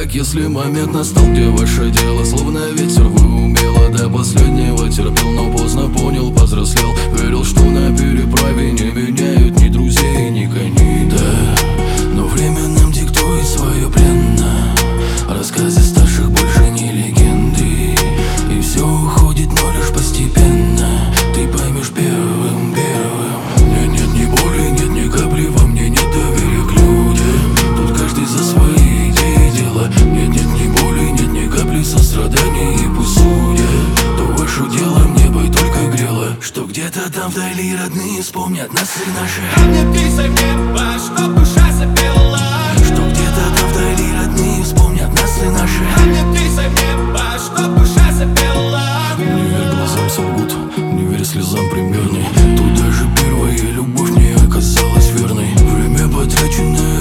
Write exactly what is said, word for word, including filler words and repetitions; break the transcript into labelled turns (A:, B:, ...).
A: как если момент настал, где ваше дело словно ветер. Вы умело до последнего терпел, но поздно понял, повзрослел. Верил, что на переправе не меняют ни друзей, ни коней, да. Но время нам диктует свое пленно. Рассказы старших больше не легенды, и все уходит, но лишь постепенно. Ты поймешь первым, первым. Нет, нет ни боли, нет ни капли, во мне нет доверия к людям. Тут каждый за свои идеи дела. Нет, нет ни боли, нет ни капли сострадания. И пусть судят, то ваше дело мне бы только грело, что где-то там вдали родные вспомнят нас и наши.
B: А мне писай в небо, чтоб душа запела.
A: Что где-то там вдали родные вспомнят нас и наши.
B: А мне писай в небо, чтоб душа запела.
A: Не верь глазам, солгут, не верь слезам примерней. Тут даже первая любовь не оказалась верной. Время потраченное